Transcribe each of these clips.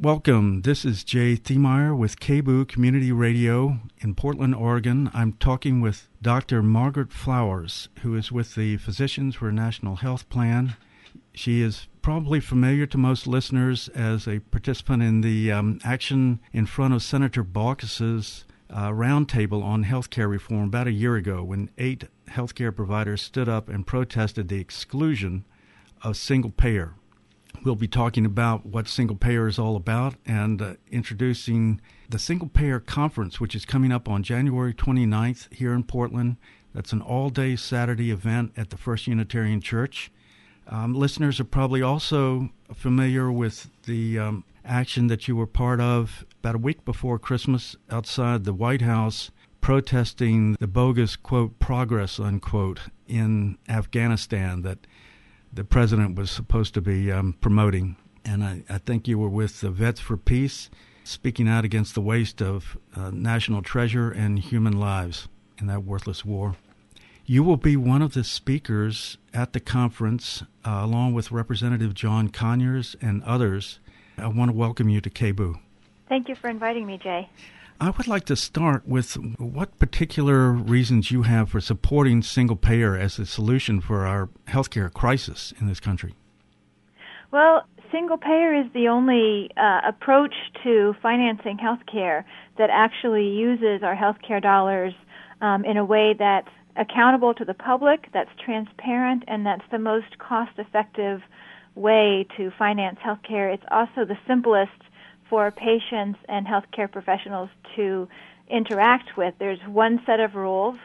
Welcome. This is Jay Thiemeyer with KBOO Community Radio in Portland, Oregon. I'm talking with Dr. Margaret Flowers, who is with the Physicians for a National Health Plan. She is probably familiar to most listeners as a participant in the action in front of Senator Baucus's roundtable on healthcare reform about a year ago, when 8 healthcare providers stood up and protested the exclusion of single payer. We'll be talking about what single payer is all about and introducing the Single Payer Conference, which is coming up on January 29th here in Portland. That's an all-day Saturday event at the First Unitarian Church. Listeners are probably also familiar with the action that you were part of about a week before Christmas outside the White House, protesting the bogus, quote, progress, unquote, in Afghanistan that the president was supposed to be promoting. And I think you were with the Vets for Peace, speaking out against the waste of national treasure and human lives in that worthless war. You will be one of the speakers at the conference, along with Representative John Conyers and others. I want to welcome you to KBOO. Thank you for inviting me, Jay. I would like to start with what particular reasons you have for supporting single payer as a solution for our healthcare crisis in this country. Well, single payer is the only approach to financing healthcare that actually uses our healthcare dollars in a way that's accountable to the public, that's transparent, and that's the most cost-effective way to finance healthcare. It's also the simplest for patients and healthcare professionals to interact with. There's one set of rules.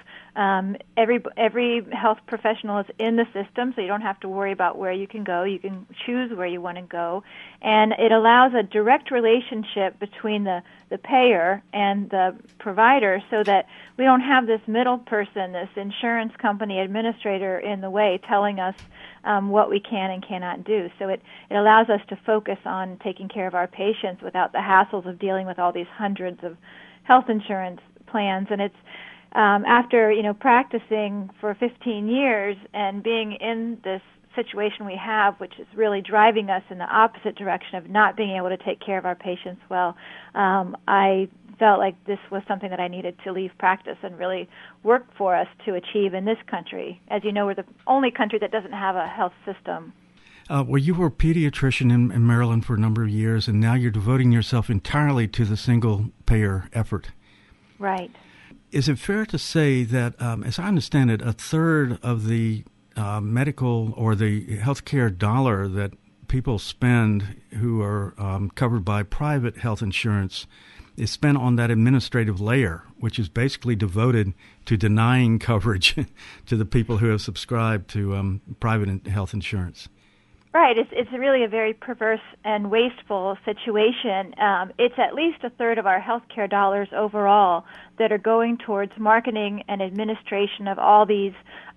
Every health professional is in the system, so you don't have to worry about where you can go. You can choose where you want to go. And it allows a direct relationship between the payer and the provider so that we don't have this middle person, this insurance company administrator in the way telling us what we can and cannot do. So it allows us to focus on taking care of our patients without the hassles of dealing with all these hundreds of health insurance plans. And it's after practicing for 15 years and being in this situation we have, which is really driving us in the opposite direction of not being able to take care of our patients well, I felt like this was something that I needed to leave practice and really work for us to achieve in this country. As you know, we're the only country that doesn't have a health system. Well, you were a pediatrician in Maryland for a number of years, and now you're devoting yourself entirely to the single-payer effort. Right. Is it fair to say that, as I understand it, a third of the medical or the healthcare dollar that people spend who are covered by private health insurance is spent on that administrative layer, which is basically devoted to denying coverage to the people who have subscribed to private health insurance? Right. It's really a very perverse and wasteful situation. It's at least a third of our healthcare dollars overall that are going towards marketing and administration of all these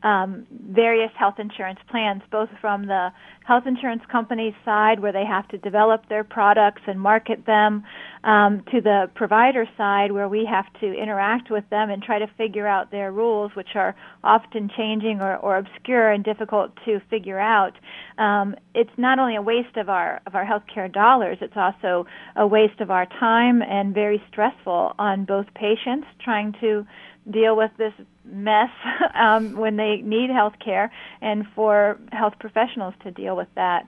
various health insurance plans, both from the health insurance company's side, where they have to develop their products and market them, to the provider side, where we have to interact with them and try to figure out their rules, which are often changing or obscure and difficult to figure out. It's not only a waste of our healthcare dollars, it's also a waste of our time and very stressful on both patients trying to deal with this mess when they need health care, and for health professionals to deal with that.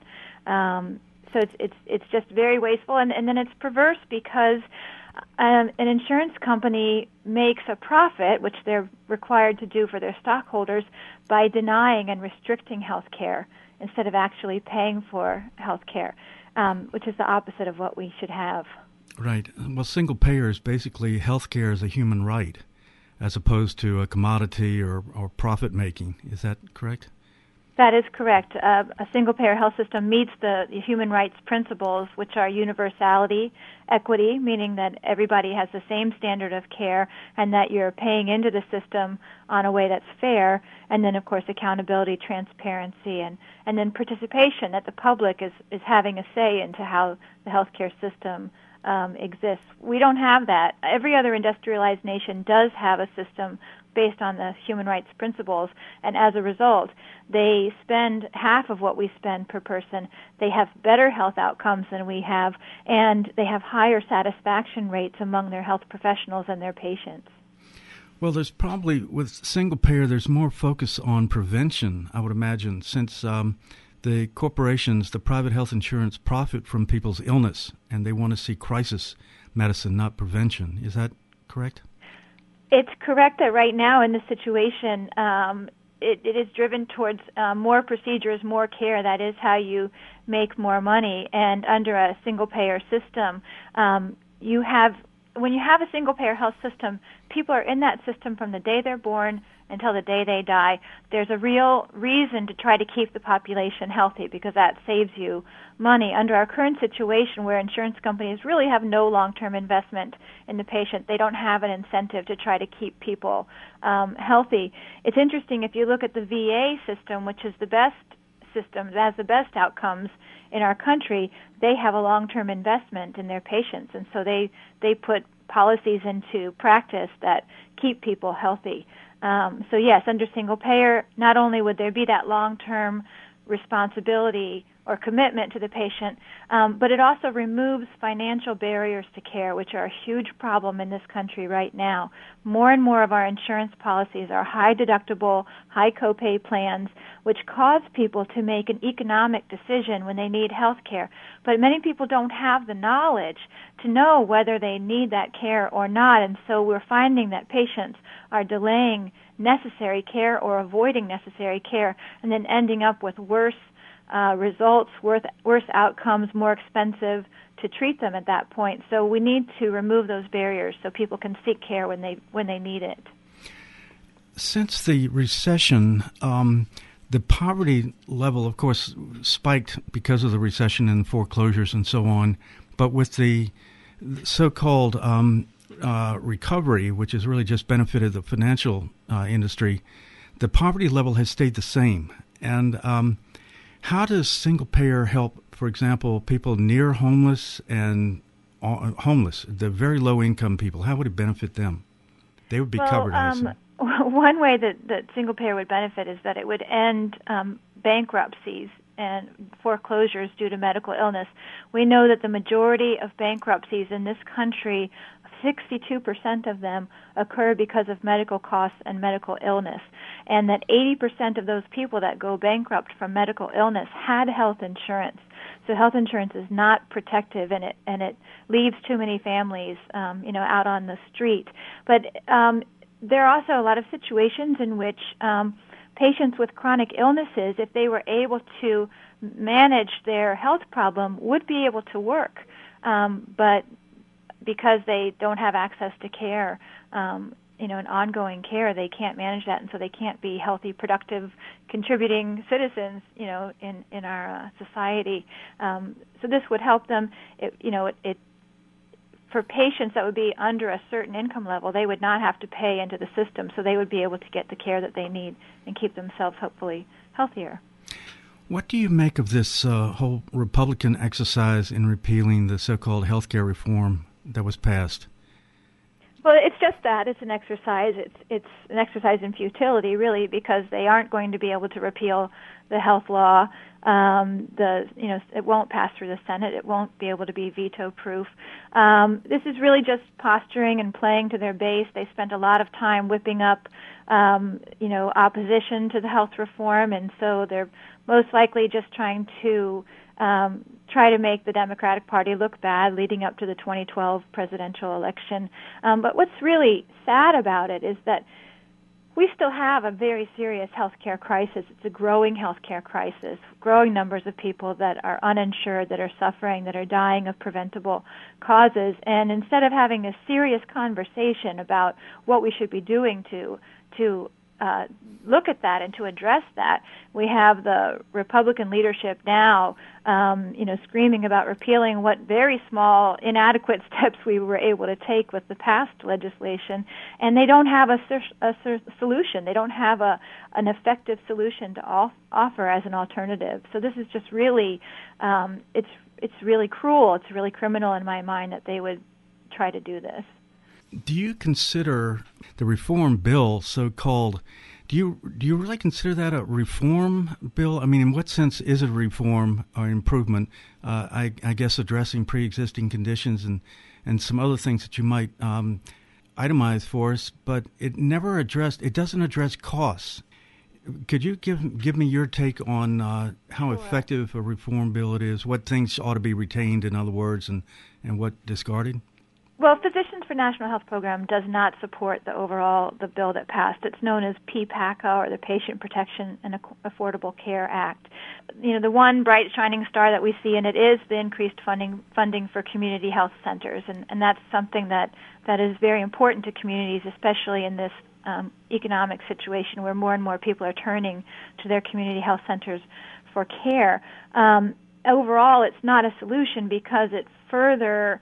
So it's just very wasteful, and then it's perverse because an insurance company makes a profit, which they're required to do for their stockholders, by denying and restricting health care instead of actually paying for health care, which is the opposite of what we should have. Right. Well, single payer is basically health care as a human right, as opposed to a commodity or profit making. Is that correct? That is correct. A single-payer health system meets the human rights principles, which are universality, equity, meaning that everybody has the same standard of care and that you're paying into the system on a way that's fair, and then, of course, accountability, transparency, and then participation, that the public is having a say into how the healthcare system exists. We don't have that. Every other industrialized nation does have a system based on the human rights principles, and as a result, they spend half of what we spend per person. They have better health outcomes than we have, and they have higher satisfaction rates among their health professionals and their patients. Well, there's probably, with single payer, there's more focus on prevention, I would imagine, since the corporations, the private health insurance, profit from people's illness, and they want to see crisis medicine, not prevention. Is that correct? It's correct that right now in this situation, it is driven towards more procedures, more care. That is how you make more money. And under a single-payer system, when you have a single-payer health system, people are in that system from the day they're born until the day they die. There's a real reason to try to keep the population healthy because that saves you money. Under our current situation where insurance companies really have no long-term investment in the patient, they don't have an incentive to try to keep people healthy. It's interesting if you look at the VA system, which is the best system, that has the best outcomes in our country, they have a long-term investment in their patients, and so they put policies into practice that keep people healthy. So yes, under single payer, not only would there be that long-term responsibility or commitment to the patient, but it also removes financial barriers to care, which are a huge problem in this country right now. More and more of our insurance policies are high deductible, high copay plans, which cause people to make an economic decision when they need health care. But many people don't have the knowledge to know whether they need that care or not, and so we're finding that patients are delaying necessary care or avoiding necessary care and then ending up with worse results, worse outcomes, more expensive to treat them at that point. So we need to remove those barriers so people can seek care when they need it. Since the recession, the poverty level, of course, spiked because of the recession and foreclosures and so on. But with the so-called recovery, which has really just benefited the financial industry, the poverty level has stayed the same. And how does single payer help, for example, people near homeless and homeless, the very low income people? How would it benefit them? They would be covered, I assume. One way that single payer would benefit is that it would end bankruptcies and foreclosures due to medical illness. We know that the majority of bankruptcies in this country, 62% of them, occur because of medical costs and medical illness, and that 80% of those people that go bankrupt from medical illness had health insurance. So health insurance is not protective, and it leaves too many families, out on the street. But there are also a lot of situations in which patients with chronic illnesses, if they were able to manage their health problem, would be able to work, but because they don't have access to care, and ongoing care, they can't manage that, and so they can't be healthy, productive, contributing citizens, in our society. So this would help them. For patients that would be under a certain income level, they would not have to pay into the system, so they would be able to get the care that they need and keep themselves hopefully healthier. What do you make of this whole Republican exercise in repealing the so-called health care reform that was passed? Well, it's just that. It's an exercise. It's an exercise in futility, really, because they aren't going to be able to repeal the health law. It won't pass through the Senate. It won't be able to be veto-proof. This is really just posturing and playing to their base. They spent a lot of time whipping up, opposition to the health reform, and so they're most likely just trying to try to make the Democratic Party look bad leading up to the 2012 presidential election. But what's really sad about it is that we still have a very serious healthcare crisis. It's a growing healthcare crisis, growing numbers of people that are uninsured, that are suffering, that are dying of preventable causes. And instead of having a serious conversation about what we should be doing to look at that and to address that. We have the Republican leadership now, screaming about repealing what very small, inadequate steps we were able to take with the past legislation, and they don't have a solution. They don't have an effective solution to offer as an alternative. So this is just really, it's really cruel. It's really criminal in my mind that they would try to do this. Do you consider the reform bill, so-called, do you really consider that a reform bill? I mean, in what sense is it a reform or improvement? I guess addressing pre-existing conditions and some other things that you might itemize for us, but it doesn't address costs. Could you give me your take on how effective a reform bill it is, what things ought to be retained, in other words, and what discarded? Well, Physicians for National Health Program does not support the bill that passed. It's known as PPACA, or the Patient Protection and Affordable Care Act. The one bright shining star that we see in it is the increased funding for community health centers, and that's something that is very important to communities, especially in this economic situation where more and more people are turning to their community health centers for care. Overall, it's not a solution because it further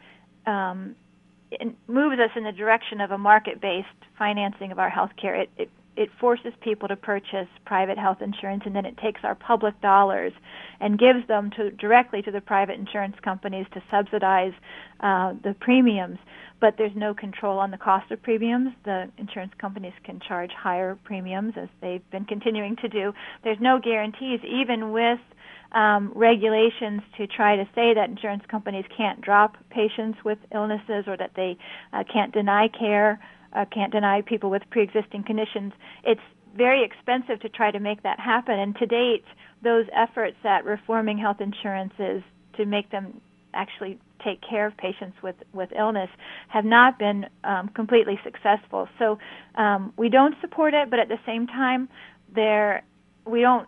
it moves us in the direction of a market-based financing of our health care. It forces people to purchase private health insurance, and then it takes our public dollars and gives them directly to the private insurance companies to subsidize the premiums. But there's no control on the cost of premiums. The insurance companies can charge higher premiums, as they've been continuing to do. There's no guarantees, even with regulations to try to say that insurance companies can't drop patients with illnesses, or that they can't deny care, can't deny people with pre-existing conditions. It's very expensive to try to make that happen. And to date, those efforts at reforming health insurances to make them actually take care of patients with illness have not been completely successful. So we don't support it, but at the same time, we don't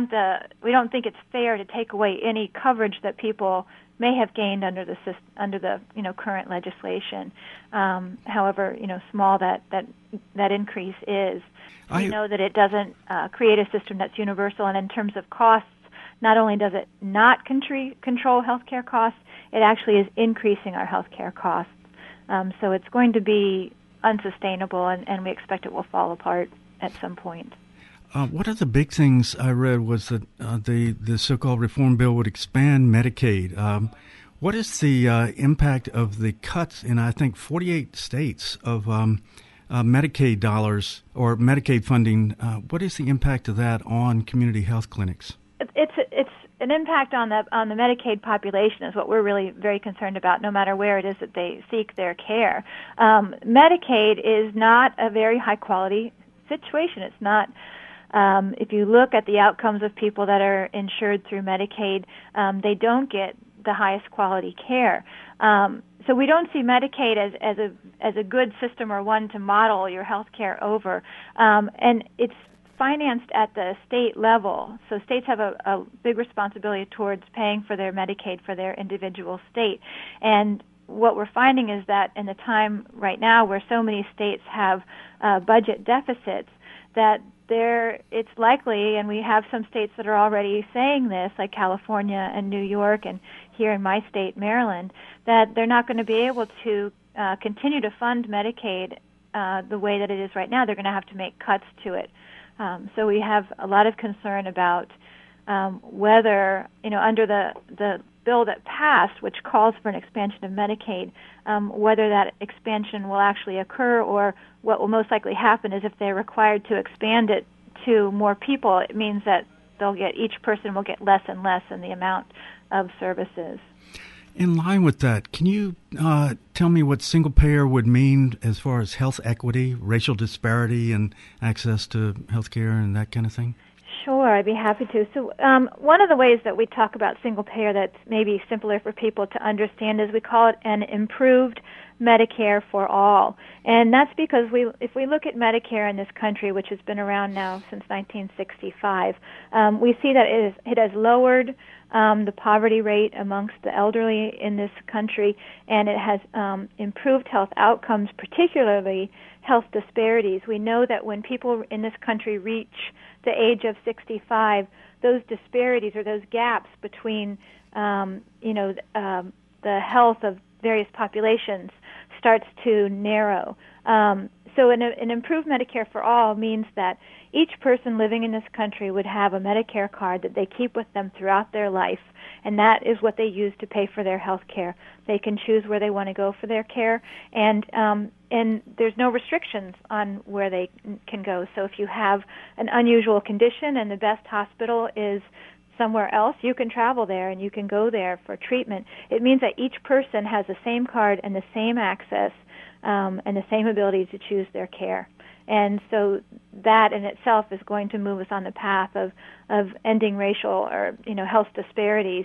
think it's fair to take away any coverage that people may have gained under the current legislation. However, small that increase is. We know that it doesn't create a system that's universal, and in terms of costs, not only does it not control healthcare costs, it actually is increasing our healthcare costs. So it's going to be unsustainable, and we expect it will fall apart at some point. One of the big things I read was that the so-called reform bill would expand Medicaid. What is the impact of the cuts in, I think, 48 states of Medicaid dollars or Medicaid funding? What is the impact of that on community health clinics? It's an impact on the Medicaid population is what we're really very concerned about, no matter where it is that they seek their care. Medicaid is not a very high-quality situation. It's not. If you look at the outcomes of people that are insured through Medicaid, they don't get the highest quality care. So we don't see Medicaid as a good system or one to model your health care over. And it's financed at the state level. So states have a big responsibility towards paying for their Medicaid for their individual state. And what we're finding is that in the time right now where so many states have budget deficits, that it's likely, and we have some states that are already saying this, like California and New York, and here in my state, Maryland, that they're not going to be able to continue to fund Medicaid the way that it is right now. They're going to have to make cuts to it. So we have a lot of concern about whether, under the bill that passed, which calls for an expansion of Medicaid, whether that expansion will actually occur, or what will most likely happen is if they're required to expand it to more people, it means that each person will get less and less in the amount of services. In line with that, can you tell me what single payer would mean as far as health equity, racial disparity, and access to health care and that kind of thing? Sure, I'd be happy to. So one of the ways that we talk about single payer that's maybe simpler for people to understand is we call it an improved Medicare for all. And that's because if we look at Medicare in this country, which has been around now since 1965, we see that it has lowered the poverty rate amongst the elderly in this country, and it has improved health outcomes, particularly health disparities. We know that when people in this country reach the age of 65, those disparities or those gaps between the health of various populations starts to narrow. So an improved Medicare for all means that each person living in this country would have a Medicare card that they keep with them throughout their life, and that is what they use to pay for their health care. They can choose where they want to go for their care, and there's no restrictions on where they can go. So if you have an unusual condition and the best hospital is somewhere else, you can travel there and you can go there for treatment. It means that each person has the same card and the same access and the same ability to choose their care. And so that in itself is going to move us on the path of ending racial or health disparities.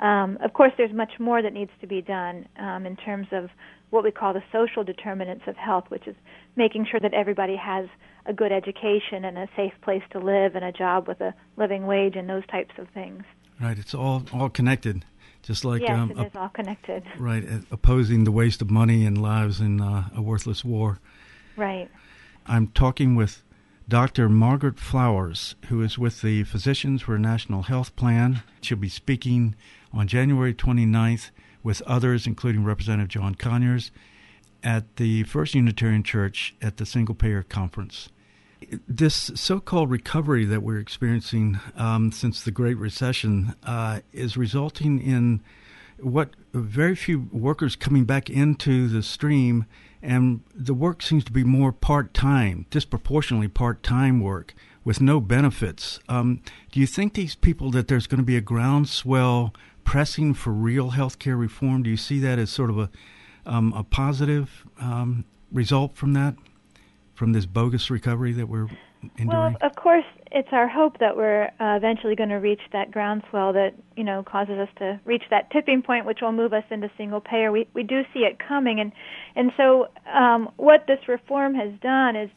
Of course, there's much more that needs to be done in terms of what we call the social determinants of health, which is making sure that everybody has a good education and a safe place to live and a job with a living wage and those types of things. Right. It's all connected. Just like yes, it is all connected. Right. Opposing the waste of money and lives in a worthless war. Right. I'm talking with Dr. Margaret Flowers, who is with the Physicians for a National Health Plan. She'll be speaking on January 29th with others, including Representative John Conyers, at the First Unitarian Church at the Single Payer Conference. This so-called recovery that we're experiencing since the Great Recession is resulting in what very few workers coming back into the stream, and the work seems to be more part-time, disproportionately part-time work with no benefits. Do you think these people that there's going to be a groundswell pressing for real health care reform? Do you see that as sort of a positive result from that, from this bogus recovery that we're enduring? Well, of course, it's our hope that we're eventually going to reach that groundswell that causes us to reach that tipping point, which will move us into single payer. We do see it coming, and so what this reform has done is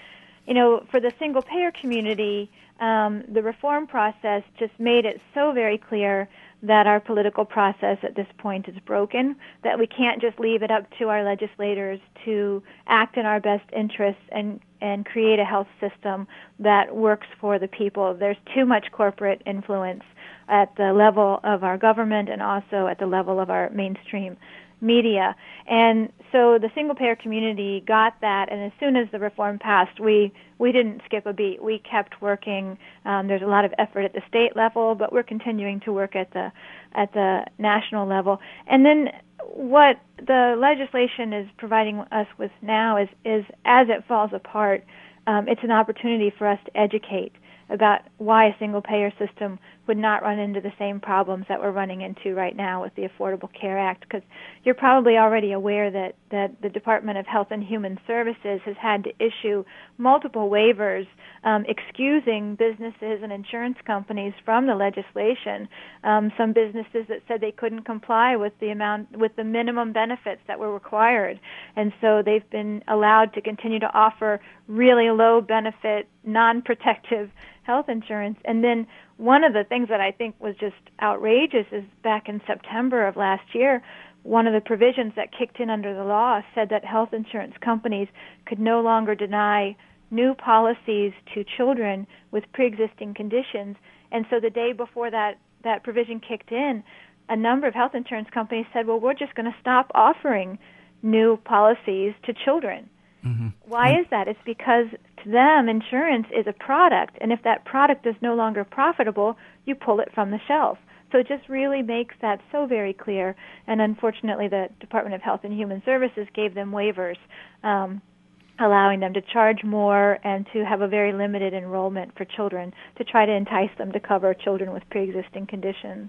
for the single payer community, the reform process just made it so very clear that our political process at this point is broken, that we can't just leave it up to our legislators to act in our best interests and create a health system that works for the people. There's too much corporate influence at the level of our government and also at the level of our mainstream media. And so the single-payer community got that, and as soon as the reform passed, we didn't skip a beat. We kept working. There's a lot of effort at the state level, but we're continuing to work at the national level. And then what the legislation is providing us with now is as it falls apart, it's an opportunity for us to educate about why a single-payer system would not run into the same problems that we're running into right now with the Affordable Care Act, because you're probably already aware that the Department of Health and Human Services has had to issue multiple waivers excusing businesses and insurance companies from the legislation. Some businesses that said they couldn't comply with the minimum benefits that were required, and so they've been allowed to continue to offer really low benefit, non-protective health insurance. And then one of the things that I think was just outrageous is back in September of last year, one of the provisions that kicked in under the law said that health insurance companies could no longer deny new policies to children with pre-existing conditions. And so the day before that provision kicked in, a number of health insurance companies said, well, we're just going to stop offering new policies to children. Mm-hmm. Why is that? It's because to them, insurance is a product, and if that product is no longer profitable, you pull it from the shelf. So it just really makes that so very clear, and unfortunately the Department of Health and Human Services gave them waivers, allowing them to charge more and to have a very limited enrollment for children to try to entice them to cover children with pre-existing conditions.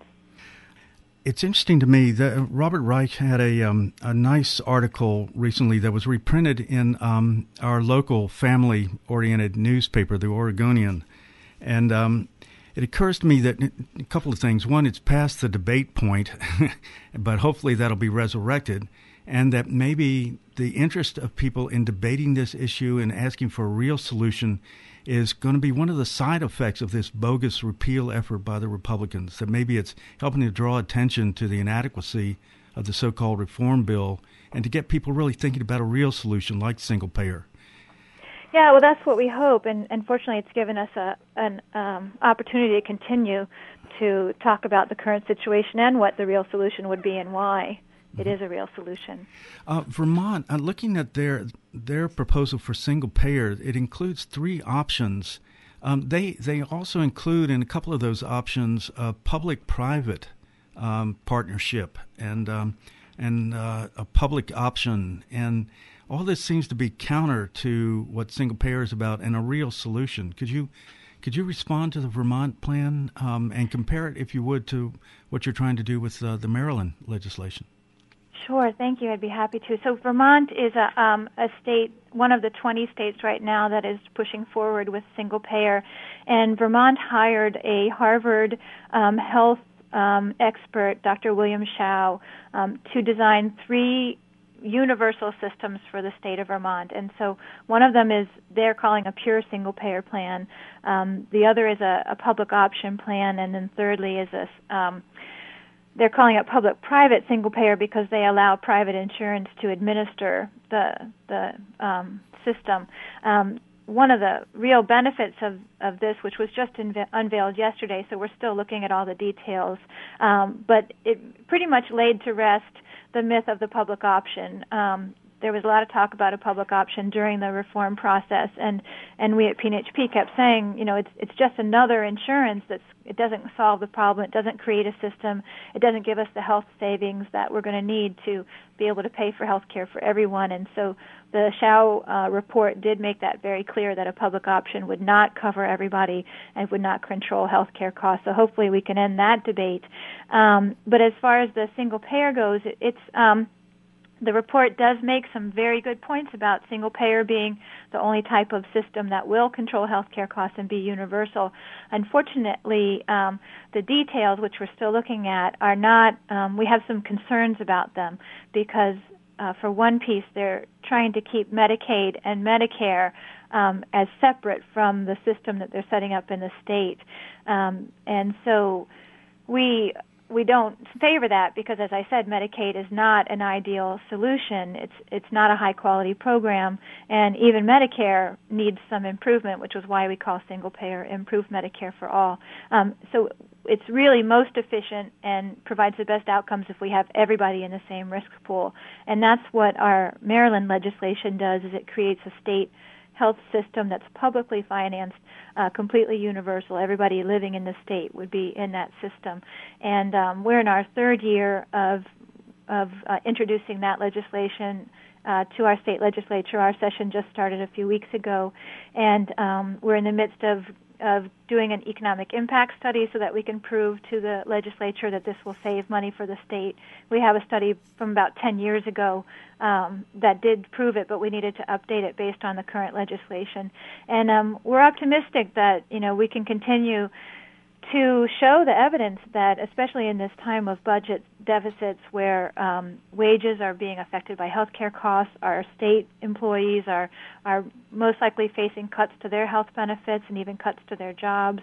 It's interesting to me that Robert Reich had a nice article recently that was reprinted in our local family-oriented newspaper, the Oregonian. And it occurs to me that a couple of things. One, it's past the debate point, but hopefully that'll be resurrected. and that maybe the interest of people in debating this issue and asking for a real solution is going to be one of the side effects of this bogus repeal effort by the Republicans, that maybe it's helping to draw attention to the inadequacy of the so-called reform bill and to get people really thinking about a real solution like single payer. Yeah, well, that's what we hope, and fortunately it's given us an opportunity to continue to talk about the current situation and what the real solution would be and why it is a real solution. Vermont, looking at their proposal for single payer, it includes 3 options. They also include in a couple of those options a public-private partnership and a public option, and all this seems to be counter to what single payer is about and a real solution. Could you respond to the Vermont plan and compare it, if you would, to what you're trying to do with the Maryland legislation? Sure, thank you. I'd be happy to. So Vermont is a state, one of the 20 states right now that is pushing forward with single payer, and Vermont hired a Harvard health expert, Dr. William Shao, to design 3 universal systems for the state of Vermont. And so one of them is they're calling a pure single payer plan. The other is a public option plan, and then thirdly is they're calling it public-private single payer because they allow private insurance to administer the system. One of the real benefits of this, which was just unveiled yesterday, so we're still looking at all the details, but it pretty much laid to rest the myth of the public option. There was a lot of talk about a public option during the reform process, and we at PNHP kept saying, it's just another insurance it doesn't solve the problem, it doesn't create a system, it doesn't give us the health savings that we're going to need to be able to pay for health care for everyone. And so the Shao report did make that very clear, that a public option would not cover everybody and would not control health care costs. So hopefully we can end that debate. But as far as the single payer goes, the report does make some very good points about single payer being the only type of system that will control health care costs and be universal. Unfortunately, the details, which we're still looking at, are not, we have some concerns about them because, for one piece, they're trying to keep Medicaid and Medicare as separate from the system that they're setting up in the state. And so we don't favor that because, as I said, Medicaid is not an ideal solution. It's not a high-quality program, and even Medicare needs some improvement, which is why we call single payer Improved Medicare for All. So it's really most efficient and provides the best outcomes if we have everybody in the same risk pool. And that's what our Maryland legislation does, is it creates a state health system that's publicly financed, completely universal. Everybody living in the state would be in that system. And we're in our 3rd year of introducing that legislation to our state legislature. Our session just started a few weeks ago, and we're in the midst of doing an economic impact study so that we can prove to the legislature that this will save money for the state. We have a study from about 10 years ago that did prove it, but we needed to update it based on the current legislation. And we're optimistic that we can continue to show the evidence that, especially in this time of budget deficits where wages are being affected by health care costs, our state employees are most likely facing cuts to their health benefits and even cuts to their jobs.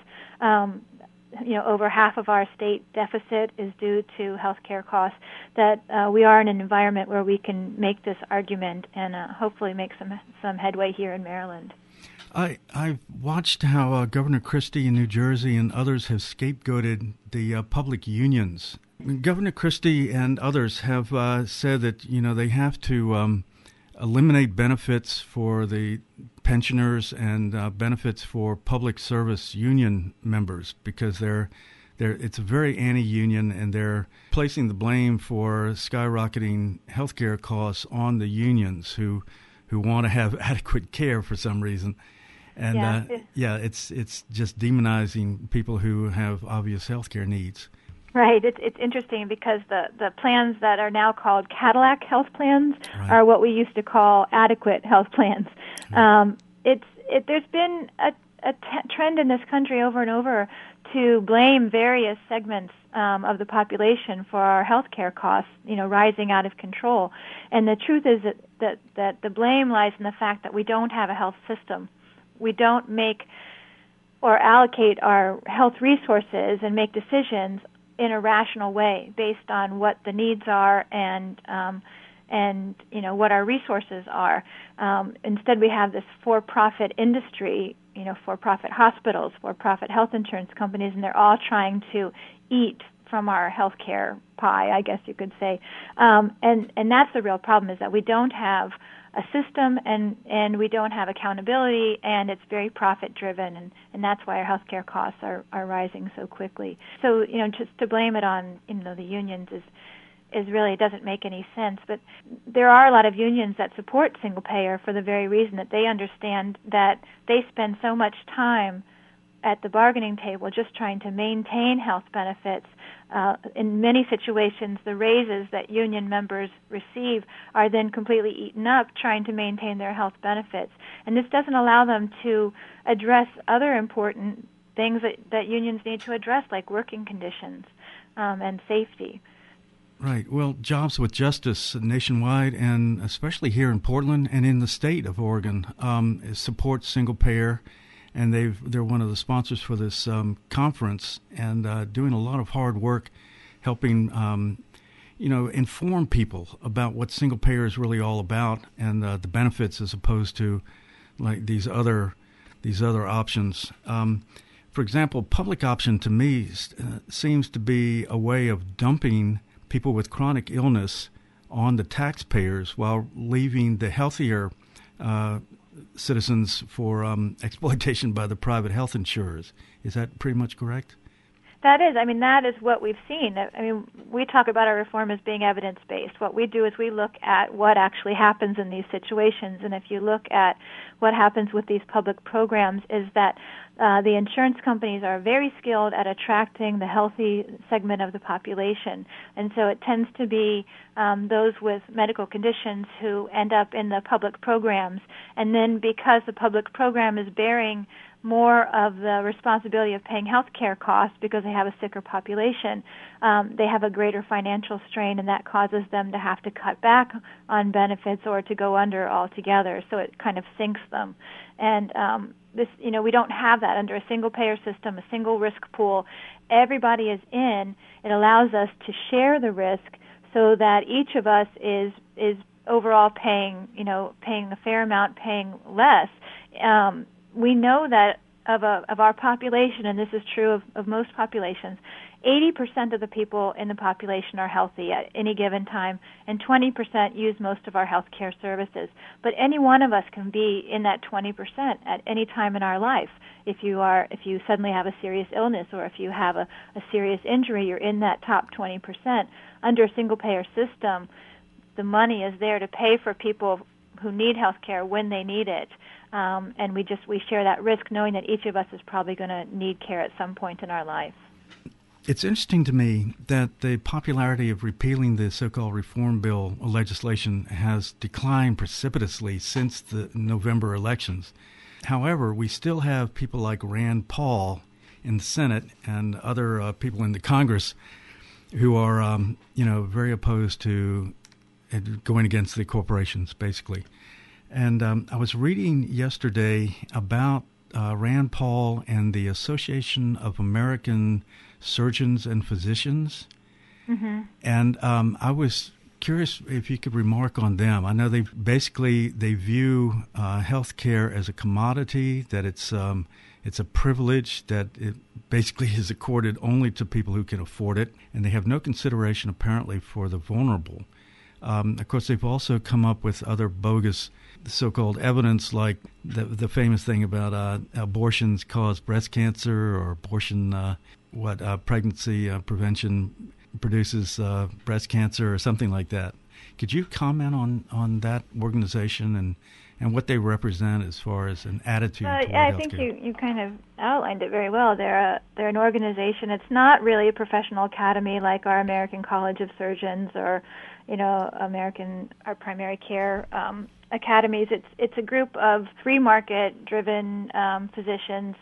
Over half of our state deficit is due to health care costs, that we are in an environment where we can make this argument and hopefully make some headway here in Maryland. I've watched how Governor Christie in New Jersey and others have scapegoated the public unions. Governor Christie and others have said that they have to eliminate benefits for the pensioners and benefits for public service union members because it's a very anti-union, and they're placing the blame for skyrocketing healthcare costs on the unions who want to have adequate care for some reason. And it's just demonizing people who have obvious healthcare needs. Right. It's interesting because the plans that are now called Cadillac health plans are what we used to call adequate health plans. Right. There's been a trend in this country over and over to blame various segments of the population for our healthcare costs, rising out of control. And the truth is that the blame lies in the fact that we don't have a health system. We don't make or allocate our health resources and make decisions in a rational way based on what the needs are and what our resources are. Instead, we have this for-profit industry, for-profit hospitals, for-profit health insurance companies, and they're all trying to eat from our healthcare pie, I guess you could say. And that's the real problem, is that we don't have a system and we don't have accountability, and it's very profit-driven, and that's why our healthcare costs are rising so quickly. So, just to blame it on, the unions is really doesn't make any sense. But there are a lot of unions that support single payer for the very reason that they understand that they spend so much time at the bargaining table just trying to maintain health benefits. In many situations, the raises that union members receive are then completely eaten up trying to maintain their health benefits. And this doesn't allow them to address other important things that unions need to address, like working conditions and safety. Right. Well, Jobs with Justice nationwide, and especially here in Portland and in the state of Oregon, supports single payer, and they're one of the sponsors for this conference, and doing a lot of hard work, helping inform people about what single payer is really all about, and the benefits as opposed to like these other options. For example, public option to me seems to be a way of dumping people with chronic illness on the taxpayers while leaving the healthier citizens for exploitation by the private health insurers. Is that pretty much correct? That is. That is what we've seen. We talk about our reform as being evidence-based. What we do is we look at what actually happens in these situations. And if you look at what happens with these public programs, is that the insurance companies are very skilled at attracting the healthy segment of the population. And so it tends to be those with medical conditions who end up in the public programs. And then because the public program is bearing more of the responsibility of paying health care costs because they have a sicker population, they have a greater financial strain, and that causes them to have to cut back on benefits or to go under altogether. So it kind of sinks them. And we don't have that under a single-payer system, a single risk pool. Everybody is in. It allows us to share the risk so that each of us is overall paying a fair amount, paying less. We know that of our population, and this is true of most populations, 80% of the people in the population are healthy at any given time, and 20% use most of our health care services. But any one of us can be in that 20% at any time in our life. If you suddenly have a serious illness, or if you have a serious injury, you're in that top 20%. Under a single-payer system, the money is there to pay for people who need health care when they need it. And we share that risk knowing that each of us is probably going to need care at some point in our life. It's interesting to me that the popularity of repealing the so-called Reform Bill legislation has declined precipitously since the November elections. However, we still have people like Rand Paul in the Senate and other people in the Congress who are, very opposed to going against the corporations, basically. And I was reading yesterday about Rand Paul and the Association of American Surgeons and Physicians. Mm-hmm. And I was curious if you could remark on them. I know they view health care as a commodity, that it's a privilege, that it basically is accorded only to people who can afford it, and they have no consideration apparently for the vulnerable. Of course, they've also come up with other bogus so-called evidence, like the famous thing about abortions cause breast cancer, or abortion, pregnancy prevention produces breast cancer, or something like that. Could you comment on that organization and what they represent as far as an attitude toward healthcare? I think you kind of outlined it very well. They're an organization. It's not really a professional academy like our American College of Surgeons or our primary care academies. It's a group of free market driven physicians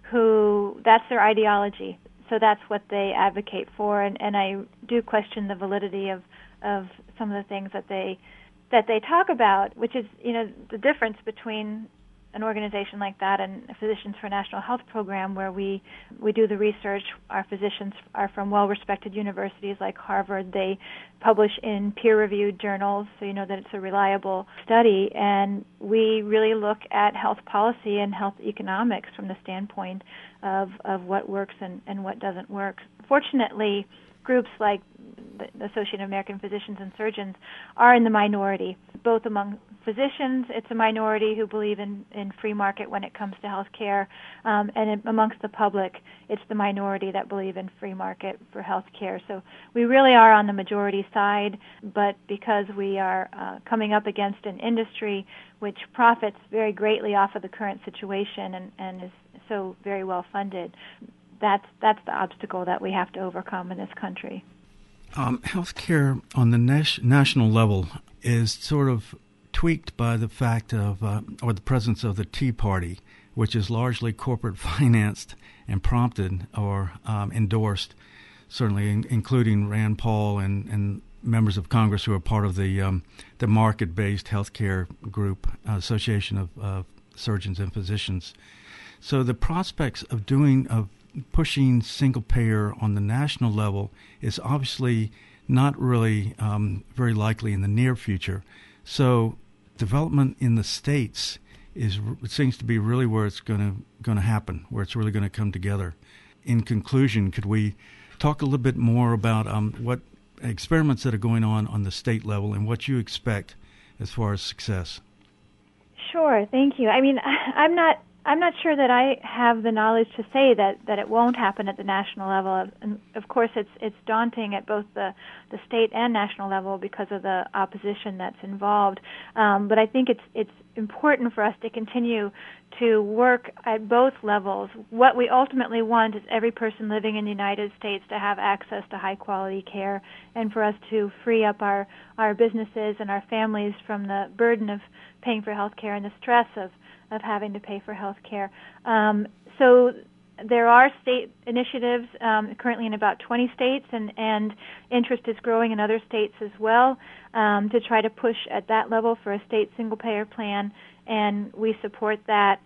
who that's their ideology. So that's what they advocate for, and I do question the validity of some of the things that they talk about, which is the difference between an organization like that and Physicians for a National Health Program, where we do the research. Our physicians are from well-respected universities like Harvard. They publish in peer-reviewed journals, so you know that it's a reliable study. And we really look at health policy and health economics from the standpoint of what works and what doesn't work. Fortunately, groups like the Association of American Physicians and Surgeons are in the minority, both among physicians. It's a minority who believe in free market when it comes to health care, and amongst the public, it's the minority that believe in free market for health care. So we really are on the majority side, but because we are coming up against an industry which profits very greatly off of the current situation and is so very well funded, that's the obstacle that we have to overcome in this country. Healthcare on the national level is sort of tweaked by the fact of, or the presence of the Tea Party, which is largely corporate financed and prompted or endorsed, certainly including Rand Paul and members of Congress who are part of the market-based healthcare group, Association of Surgeons and Physicians. So the prospects of pushing single payer on the national level is obviously not really very likely in the near future. So development in the states seems to be really where it's going to happen, where it's really going to come together. In conclusion, could we talk a little bit more about what experiments that are going on the state level and what you expect as far as success? Sure, thank you. I mean, I'm not sure that I have the knowledge to say that it won't happen at the national level. And of course, it's daunting at both the state and national level because of the opposition that's involved. But I think it's important for us to continue to work at both levels. What we ultimately want is every person living in the United States to have access to high-quality care, and for us to free up our businesses and our families from the burden of paying for health care and the stress of having to pay for health care. So there are state initiatives currently in about 20 states, and interest is growing in other states as well to try to push at that level for a state single-payer plan, and we support that.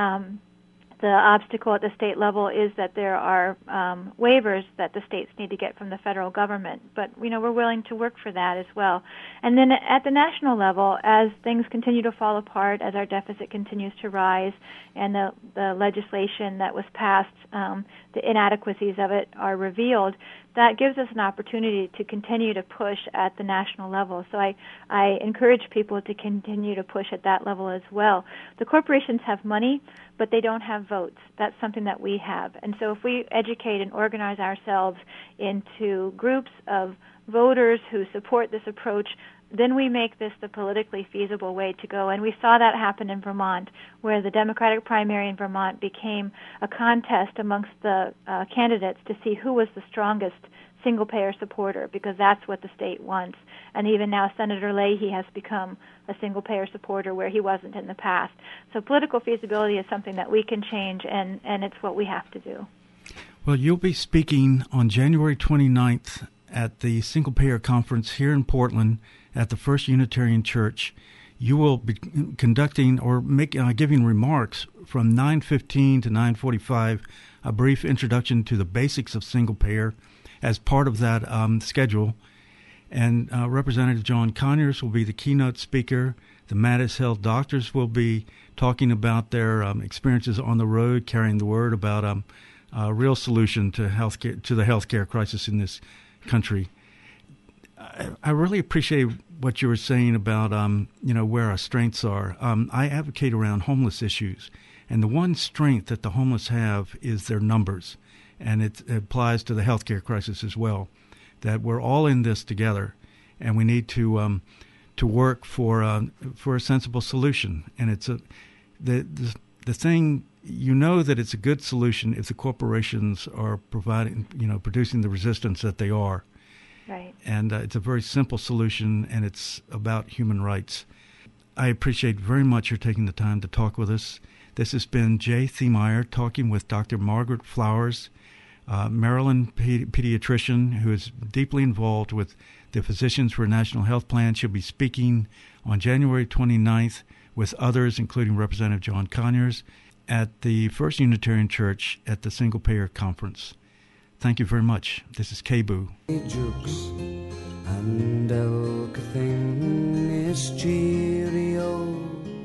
The obstacle at the state level is that there are waivers that the states need to get from the federal government, but we're willing to work for that as well. And then at the national level, as things continue to fall apart, as our deficit continues to rise, and the legislation that was passed, the inadequacies of it are revealed, that gives us an opportunity to continue to push at the national level. So I encourage people to continue to push at that level as well. The corporations have money, but they don't have votes. That's something that we have. And so if we educate and organize ourselves into groups of voters who support this approach, then we make this the politically feasible way to go. And we saw that happen in Vermont, where the Democratic primary in Vermont became a contest amongst the candidates to see who was the strongest single-payer supporter, because that's what the state wants. And even now, Senator Leahy has become a single-payer supporter where he wasn't in the past. So political feasibility is something that we can change, and it's what we have to do. Well, you'll be speaking on January 29th at the Single-Payer Conference here in Portland at the First Unitarian Church. You will be conducting or giving remarks from 9:15 to 9:45, a brief introduction to the basics of single-payer as part of that schedule. And Representative John Conyers will be the keynote speaker. The Mattis Health doctors will be talking about their experiences on the road, carrying the word about a real solution to the healthcare crisis in this country. I really appreciate what you were saying about where our strengths are. I advocate around homeless issues, and the one strength that the homeless have is their numbers, and it applies to the healthcare crisis as well. That we're all in this together, and we need to work for a sensible solution. And it's the thing, that it's a good solution if the corporations are producing the resistance that they are. Right. And it's a very simple solution, and it's about human rights. I appreciate very much your taking the time to talk with us. This has been Jay Thiemeyer talking with Dr. Margaret Flowers, Maryland pediatrician who is deeply involved with the Physicians for a National Health Plan. She'll be speaking on January 29th with others, including Representative John Conyers, at the First Unitarian Church at the Single Payer Conference. Thank you very much. This is KBOO. And elke thing is cheerio.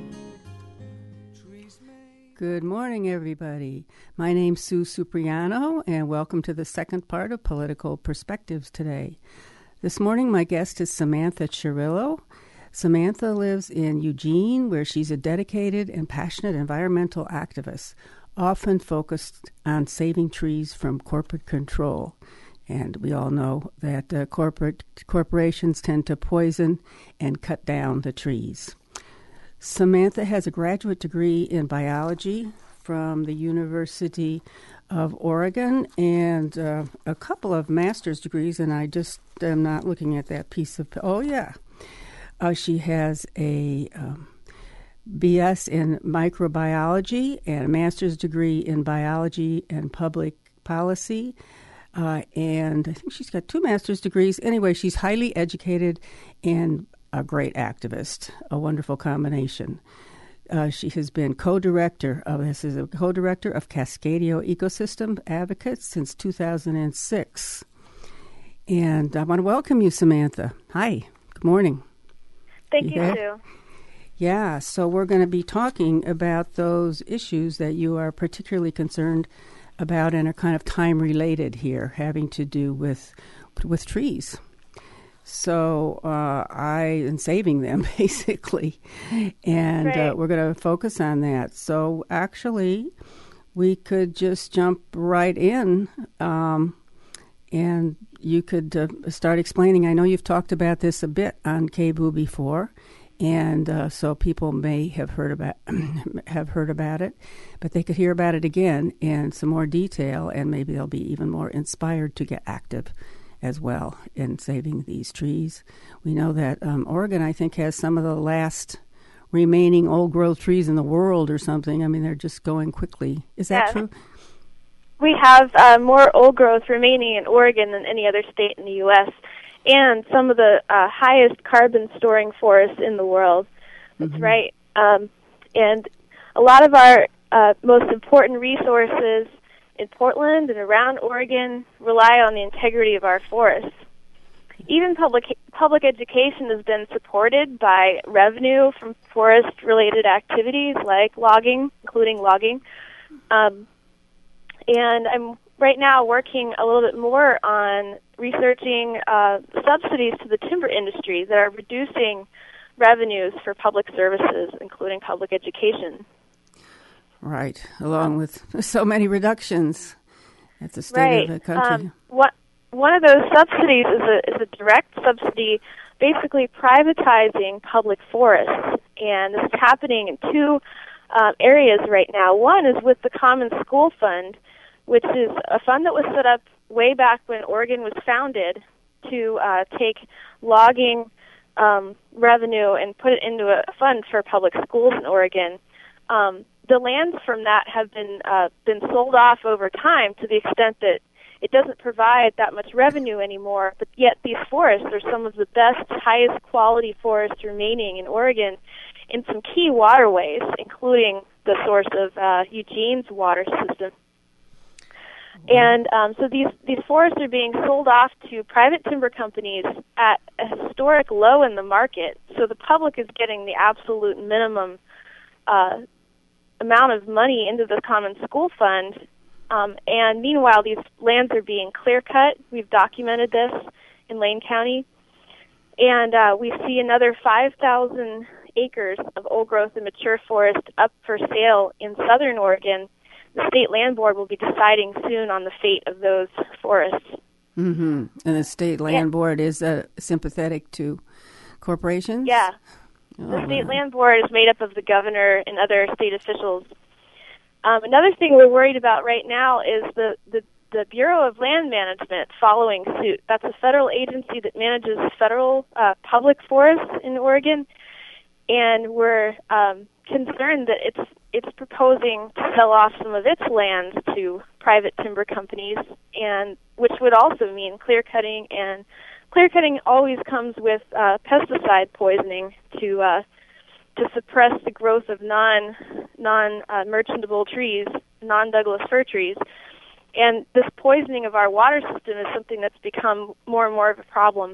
Good morning, everybody. My name's Sue Supriano, and welcome to the second part of Political Perspectives today. This morning, my guest is Samantha Cirillo. Samantha lives in Eugene, where she's a dedicated and passionate environmental activist, often focused on saving trees from corporate control. And we all know that corporations tend to poison and cut down the trees. Samantha has a graduate degree in biology from the University of Oregon and a couple of master's degrees, and I just am not looking at that piece of... Oh, yeah. She has a BS in microbiology and a master's degree in biology and public policy. And I think she's got 2 master's degrees. Anyway, she's highly educated and a great activist, a wonderful combination. She has been co-director of Cascadio Ecosystem Advocates since 2006. And I want to welcome you, Samantha. Hi. Good morning. Thank you, Sue. Yeah, so we're going to be talking about those issues that you are particularly concerned about and are kind of time-related here, having to do with trees. So and saving them, basically. And right. We're going to focus on that. So actually, we could just jump right in, and you could start explaining. I know you've talked about this a bit on KBOO before, and so people may have heard about it, but they could hear about it again in some more detail, and maybe they'll be even more inspired to get active as well in saving these trees. We know that Oregon, I think, has some of the last remaining old-growth trees in the world or something. I mean, they're just going quickly. Is that true? We have more old growth remaining in Oregon than any other state in the U.S., and some of the highest carbon-storing forests in the world. That's Mm-hmm. right. And a lot of our most important resources in Portland and around Oregon rely on the integrity of our forests. Even public education has been supported by revenue from forest-related activities like logging, including logging. And I'm right now working a little bit more on researching subsidies to the timber industry that are reducing revenues for public services, including public education. Right, along with so many reductions at the state of the country. One of those subsidies is a direct subsidy, basically privatizing public forests, and this is happening in 2 areas right now. One is with the Common School Fund, which is a fund that was set up way back when Oregon was founded to take logging revenue and put it into a fund for public schools in Oregon. The lands from that have been sold off over time to the extent that it doesn't provide that much revenue anymore, but yet these forests are some of the best, highest quality forests remaining in Oregon in some key waterways, including the source of Eugene's water system. And so these forests are being sold off to private timber companies at a historic low in the market, so the public is getting the absolute minimum amount of money into the Common School Fund. And meanwhile, these lands are being clear-cut. We've documented this in Lane County. And we see another 5,000 acres of old-growth and mature forest up for sale in southern Oregon. The State Land Board will be deciding soon on the fate of those forests. Mm-hmm. And the State Land Board is sympathetic to corporations? Yeah. The State Land Board is made up of the governor and other state officials. Another thing we're worried about right now is the the Bureau of Land Management following suit. That's a federal agency that manages federal public forests in Oregon, and we're concerned that it's proposing to sell off some of its lands to private timber companies, and which would also mean clear cutting. And clear cutting always comes with pesticide poisoning to suppress the growth of non-merchantable trees, non-Douglas fir trees. And this poisoning of our water system is something that's become more and more of a problem.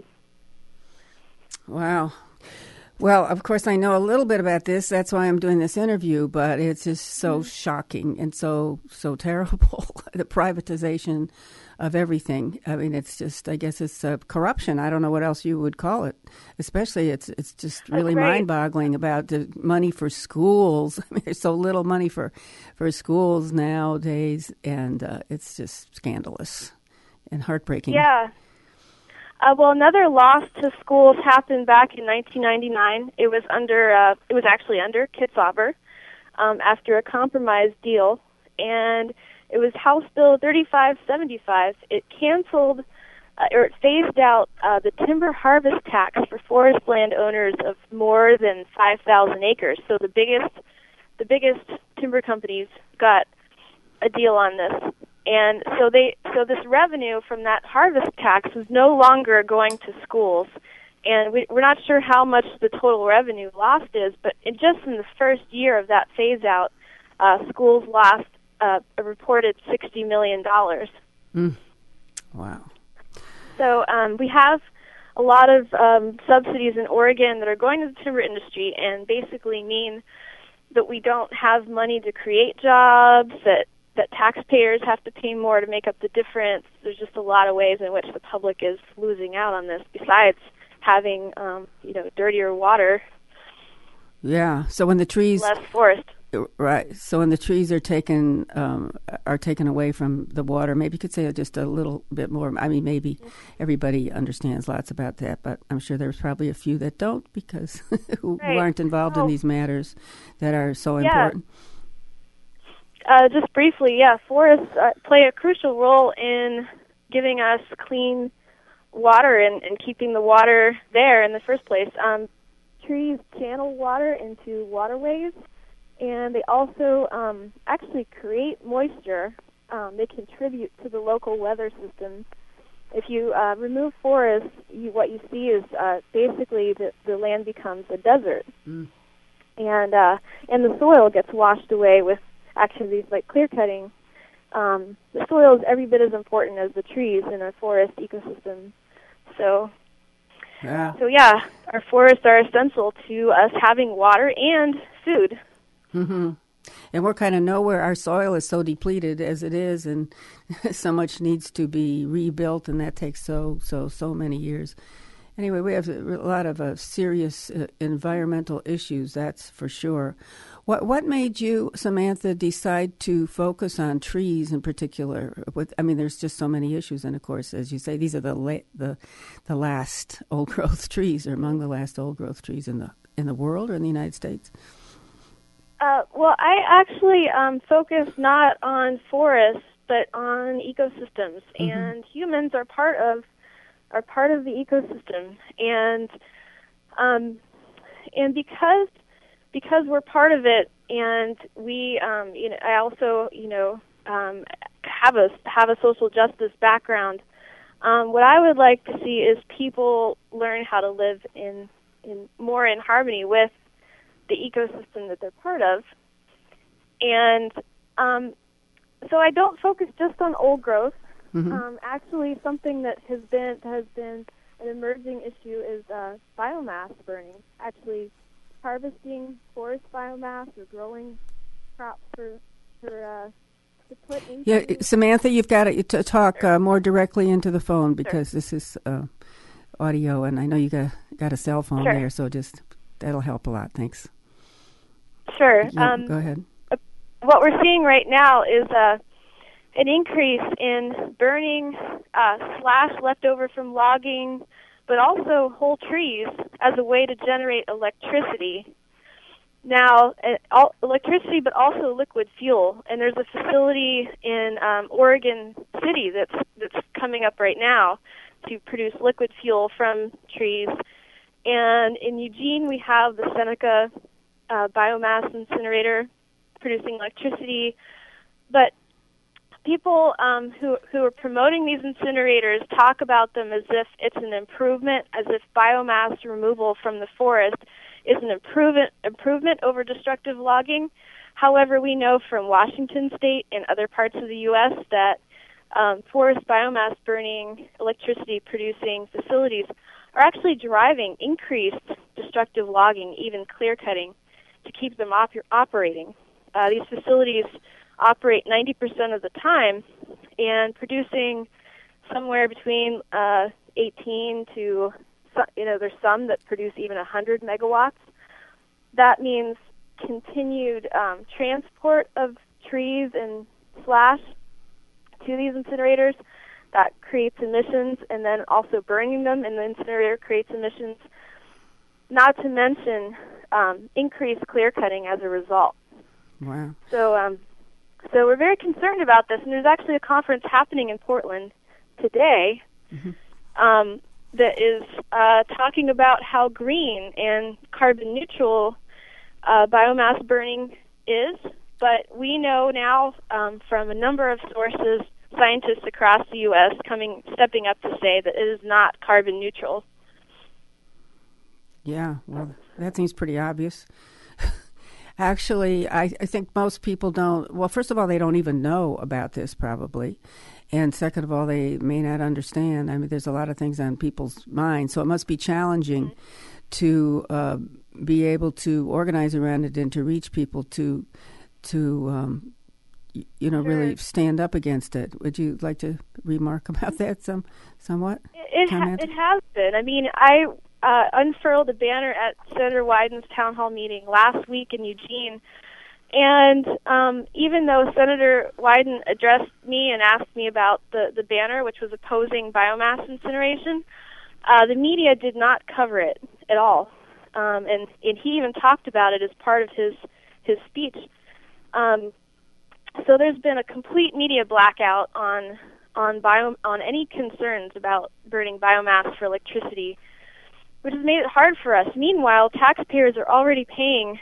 Wow. Well, of course, I know a little bit about this. That's why I'm doing this interview, but it's just so shocking and so terrible, the privatization of everything. I mean, it's just, I guess it's corruption. I don't know what else you would call it. Especially, it's just really mind-boggling about the money for schools. I mean, there's so little money for schools nowadays, and it's just scandalous and heartbreaking. Yeah. Well, another loss to schools happened back in 1999. It was actually under Kitzhaber after a compromise deal, and it was House Bill 3575. It canceled or it phased out the timber harvest tax for forest land owners of more than 5,000 acres. So the biggest timber companies got a deal on this. And so this revenue from that harvest tax was no longer going to schools, and we're not sure how much the total revenue lost is. But just in the first year of that phase out, schools lost a reported $60 million. Wow! So we have a lot of subsidies in Oregon that are going to the timber industry, and basically mean that we don't have money to create jobs, that taxpayers have to pay more to make up the difference. There's just a lot of ways in which the public is losing out on this, besides having, dirtier water. Yeah. So when the trees... Less forest. Right. So when the trees are taken away from the water, maybe you could say just a little bit more. I mean, maybe everybody understands lots about that, but I'm sure there's probably a few that don't, because who aren't involved in these matters that are so important. Just briefly, forests play a crucial role in giving us clean water and keeping the water there in the first place. Trees channel water into waterways, and they also actually create moisture. They contribute to the local weather system. If you remove forests, what you see is basically the land becomes a desert, and the soil gets washed away with activities like clear cutting. The soil is every bit as important as the trees in a forest ecosystem. So our forests are essential to us having water and food. Mm-hmm. And we're kind of nowhere. Our soil is so depleted as it is, and so much needs to be rebuilt, and that takes so many years. Anyway, we have a lot of serious environmental issues, that's for sure. What made you, Samantha, decide to focus on trees in particular? There's just so many issues, and of course, as you say, these are the last old-growth trees, or among the last old-growth trees in the world or in the United States. Well, I actually focus not on forests, but on ecosystems, and humans are part of the ecosystem, and because we're part of it, and we, I also, have a social justice background. What I would like to see is people learn how to live in more in harmony with the ecosystem that they're part of, and so I don't focus just on old growth. Actually, something that has been an emerging issue is biomass burning. Actually, harvesting forest biomass or growing crops to put into. Yeah, Samantha, you've got to talk more directly into the phone, because this is audio, and I know you got a cell phone there, so just that'll help a lot. Thanks. Sure. Go ahead. What we're seeing right now is an increase in burning slash leftover from logging, but also whole trees as a way to generate electricity. now electricity, but also liquid fuel. And there's a facility in Oregon City that's coming up right now to produce liquid fuel from trees. And in Eugene, we have the Seneca biomass incinerator producing electricity. But people who are promoting these incinerators talk about them as if it's an improvement, as if biomass removal from the forest is an improvement over destructive logging. However, we know from Washington State and other parts of the U.S. that forest biomass burning, electricity producing facilities are actually driving increased destructive logging, even clear cutting, to keep them operating. These facilities operate 90% of the time and producing somewhere between 18 to, there's some that produce even 100 megawatts. That means continued transport of trees and slash to these incinerators. That creates emissions, and then also burning them in the incinerator creates emissions, not to mention increased clear cutting as a result. Wow. So we're very concerned about this, and there's actually a conference happening in Portland today that is talking about how green and carbon neutral biomass burning is. But we know now from a number of sources, scientists across the U.S. stepping up to say that it is not carbon neutral. Yeah, well, that seems pretty obvious. Actually, I think most people don't. Well, first of all, they don't even know about this probably. And second of all, they may not understand. I mean, there's a lot of things on people's minds. So it must be challenging to be able to organize around it and to reach people to really stand up against it. Would you like to remark about that somewhat? It has been. I mean, I unfurled a banner at Senator Wyden's town hall meeting last week in Eugene, and even though Senator Wyden addressed me and asked me about the banner, which was opposing biomass incineration, the media did not cover it at all, and he even talked about it as part of his speech. So there's been a complete media blackout on any concerns about burning biomass for electricity, which has made it hard for us. Meanwhile, taxpayers are already paying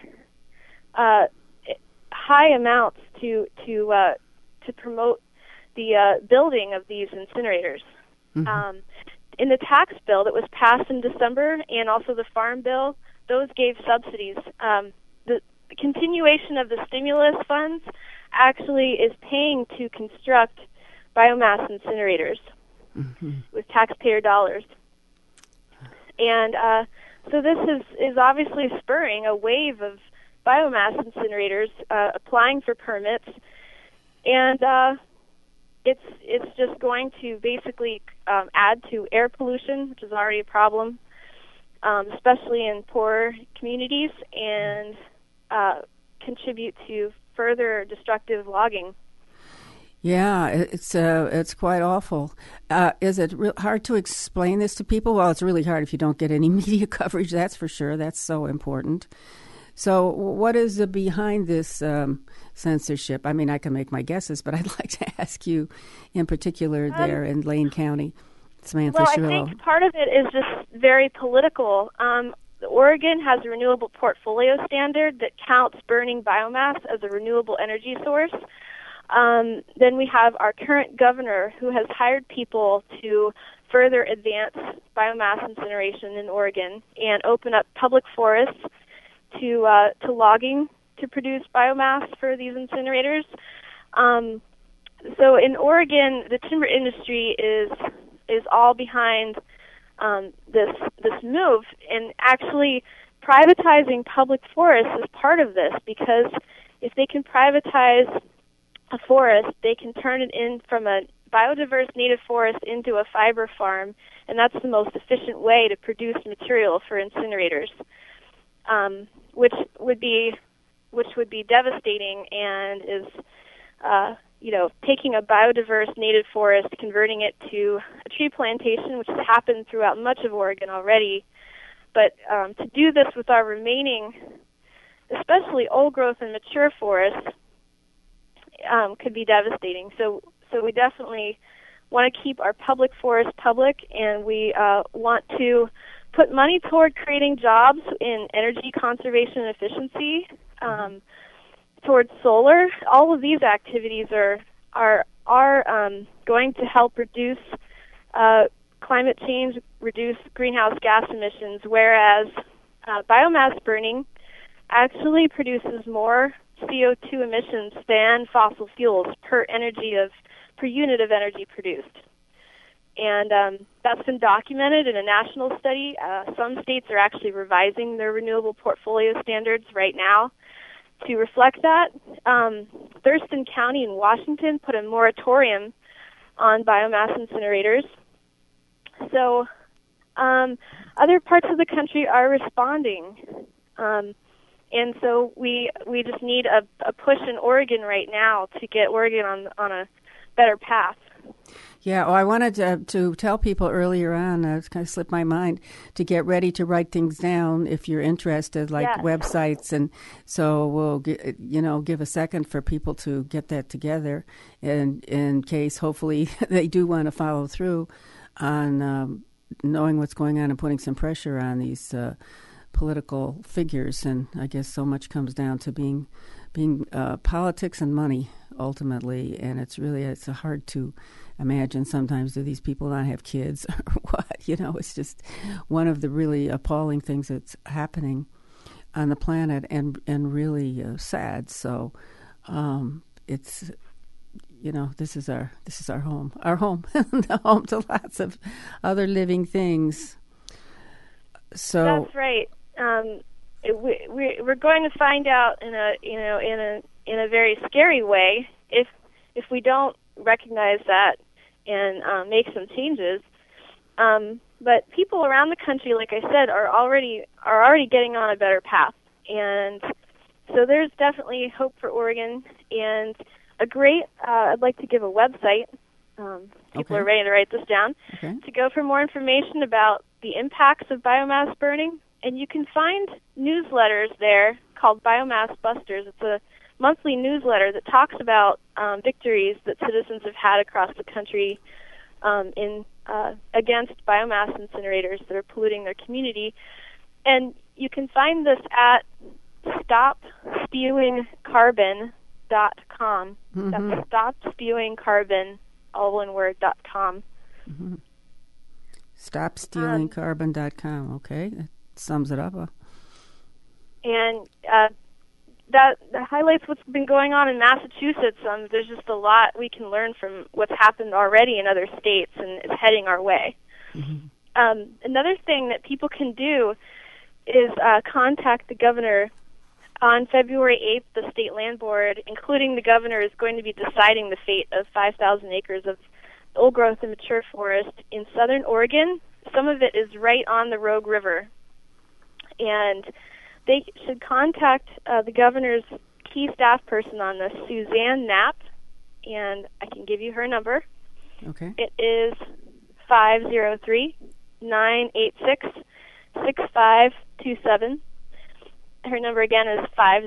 high amounts to promote the building of these incinerators. Mm-hmm. In the tax bill that was passed in December, and also the Farm Bill, those gave subsidies. The continuation of the stimulus funds actually is paying to construct biomass incinerators with taxpayer dollars. And so this is obviously spurring a wave of biomass incinerators applying for permits, and it's just going to basically add to air pollution, which is already a problem, especially in poor communities, and contribute to further destructive logging. Yeah, it's quite awful. Is it hard to explain this to people? Well, it's really hard if you don't get any media coverage, that's for sure. That's so important. So what is behind this censorship? I mean, I can make my guesses, but I'd like to ask you in particular there in Lane County, Samantha Cirillo. Well, I think part of it is just very political. Oregon has a renewable portfolio standard that counts burning biomass as a renewable energy source. Then we have our current governor who has hired people to further advance biomass incineration in Oregon and open up public forests to logging to produce biomass for these incinerators. So in Oregon, the timber industry is all behind this move, and actually privatizing public forests is part of this, because if they can privatize a forest, they can turn it in from a biodiverse native forest into a fiber farm, and that's the most efficient way to produce material for incinerators, which would be devastating, and is taking a biodiverse native forest, converting it to a tree plantation, which has happened throughout much of Oregon already. But to do this with our remaining especially old growth and mature forests, could be devastating. So we definitely want to keep our public forests public, and we want to put money toward creating jobs in energy conservation and efficiency, towards solar. All of these activities are going to help reduce climate change, reduce greenhouse gas emissions, whereas biomass burning actually produces more CO2 emissions than fossil fuels per unit of energy produced. And that's been documented in a national study. Some states are actually revising their renewable portfolio standards right now to reflect that. Thurston County in Washington put a moratorium on biomass incinerators. So other parts of the country are responding. And so we just need a push in Oregon right now to get Oregon on a better path. Yeah, I wanted to tell people earlier on, it's kind of slipped my mind, to get ready to write things down if you're interested, like websites. And so we'll give a second for people to get that together, and in case hopefully they do want to follow through on knowing what's going on and putting some pressure on these political figures. And I guess so much comes down to being politics and money ultimately, and it's hard to imagine sometimes, do these people not have kids or what? It's just one of the really appalling things that's happening on the planet, and really sad. So it's this is our home, the home to lots of other living things. So that's right. We're going to find out in a very scary way if we don't recognize that and make some changes. But people around the country, like I said, are already getting on a better path, and so there's definitely hope for Oregon. And I'd like to give a website. People are ready to write this down. Okay. To go for more information about the impacts of biomass burning. And you can find newsletters there called Biomass Busters. It's a monthly newsletter that talks about victories that citizens have had across the country against biomass incinerators that are polluting their community. And you can find this at stopspewingcarbon.com. Mm-hmm. That's stopspewingcarbon, all one word, .com. Mm-hmm. Stopstealingcarbon.com. Okay, that sums it up. And that highlights what's been going on in Massachusetts. There's just a lot we can learn from what's happened already in other states, and it's heading our way. Mm-hmm. Another thing that people can do is contact the governor. On February 8th, the State Land Board, including the governor, is going to be deciding the fate of 5,000 acres of old growth and mature forest in southern Oregon. Some of it is right on the Rogue River. And they should contact the governor's key staff person on this, Suzanne Knapp, and I can give you her number. Okay. It is 503-986-6527. Her number again is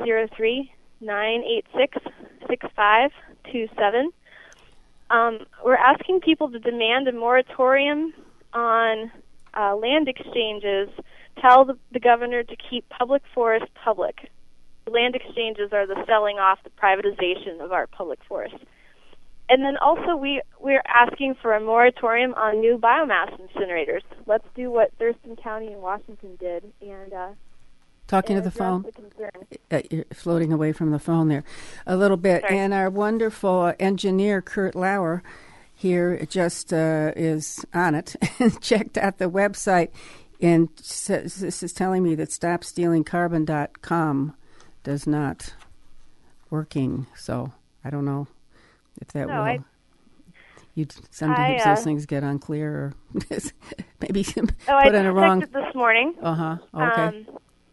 503-986-6527. We're asking people to demand a moratorium on land exchanges. Tell the governor to keep public forests public. Land exchanges are the selling off, the privatization of our public forests. And then also we're asking for a moratorium on new biomass incinerators. Let's do what Thurston County in Washington did, and talking to the phone. You're floating away from the phone there a little bit. Sorry. And our wonderful engineer, Kurt Lauer, here just is on it and checked out the website. And this is telling me that stopstealingcarbon.com does not working. So I don't know if that will. Sometimes those things get unclear, or maybe put in a wrong. I checked it this morning. Okay.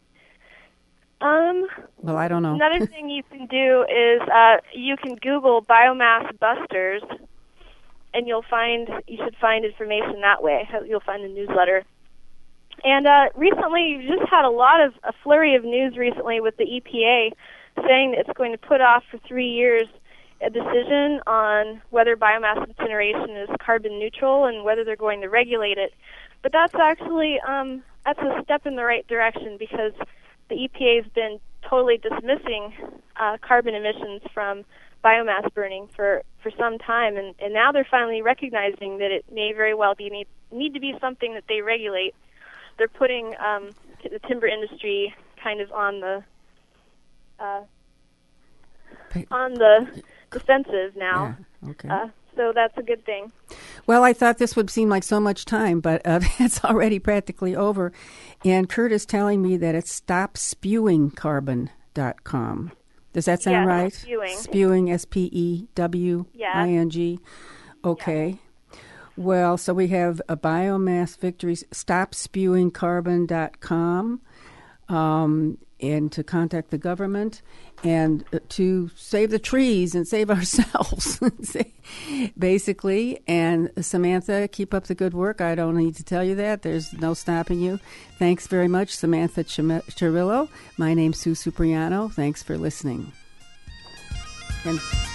Well, I don't know. Another thing you can do is you can Google Biomass Busters, and you should find information that way. You'll find the newsletter. And recently, you just had a flurry of news recently with the EPA saying that it's going to put off for 3 years a decision on whether biomass incineration is carbon neutral and whether they're going to regulate it. But that's actually that's a step in the right direction, because the EPA has been totally dismissing carbon emissions from biomass burning for some time, and now they're finally recognizing that it may very well need to be something that they regulate. They're putting the timber industry kind of on the defensive now. Yeah, okay. So that's a good thing. Well, I thought this would seem like so much time, but it's already practically over. And Kurt is telling me that it's stopspewingcarbon.com. Does that sound right? Spewing. Spewing, SPEWING. Yeah. Okay. Yeah. Well, so we have a biomass victories, stopspewingcarbon.com, and to contact the government and to save the trees and save ourselves, basically. And Samantha, keep up the good work. I don't need to tell you that. There's no stopping you. Thanks very much, Samantha Cirillo. My name's Sue Supriano. Thanks for listening. And